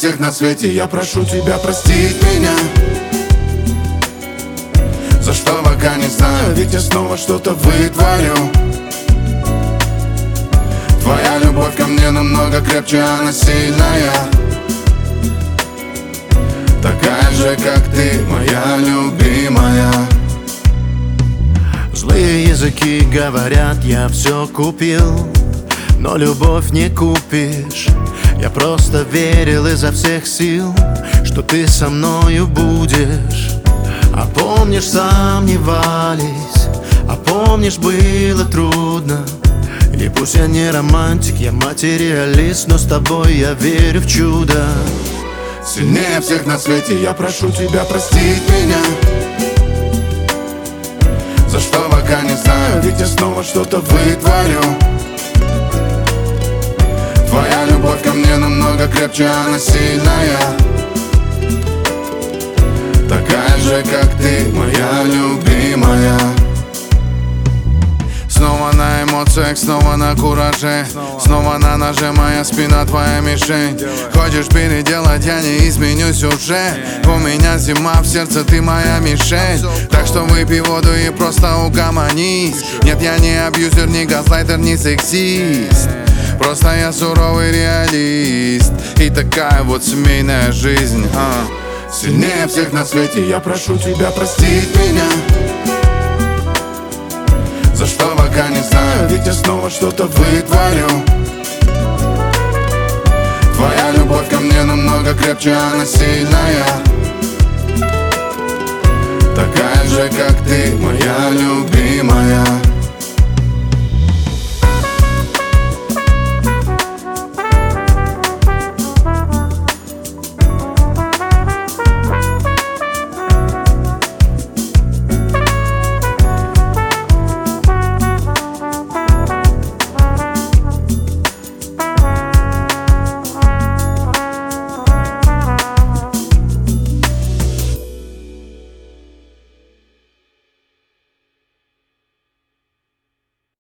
всех на свете я прошу тебя простить меня, за что пока не знаю, ведь я снова что-то вытворю. Твоя любовь ко мне намного крепче, она сильная, такая же, как ты, моя любимая. Злые языки говорят, я все купил, но любовь не купишь. Я просто верил изо всех сил, что ты со мною будешь. А помнишь, сомневались, а помнишь, было трудно. И пусть я не романтик, я материалист, но с тобой я верю в чудо. Сильнее всех на свете я прошу тебя простить меня, за что пока не знаю, ведь я снова что-то вытворю. Твоя любовь ко мне намного крепче, она сильная, такая же, как ты, моя любимая. Снова на эмоциях, снова на кураже, снова на ноже, моя спина твоя мишень. Хочешь переделать, я не изменюсь уже. У меня зима в сердце, ты моя мишень. Так что выпей воду и просто угомонись. Нет, я не абьюзер, не газлайтер, не сексист. Просто я суровый реалист. И такая вот семейная жизнь. Сильнее всех на свете я прошу тебя простить меня, за что пока не знаю, ведь я снова что-то вытворю. Твоя любовь ко мне намного крепче, она сильная,